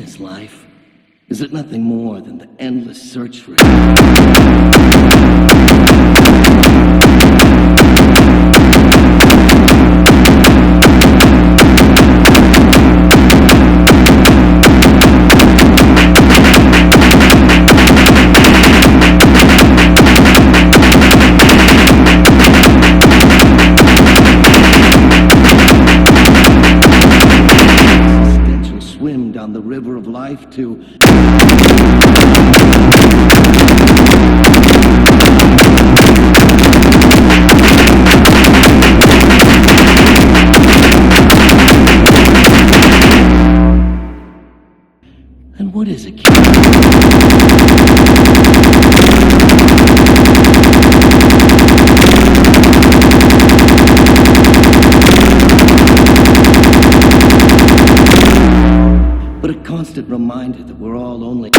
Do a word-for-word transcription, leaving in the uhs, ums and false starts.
this life? Is it nothing more than the endless search for down the river of life to and what is it? But a constant reminder that we're all only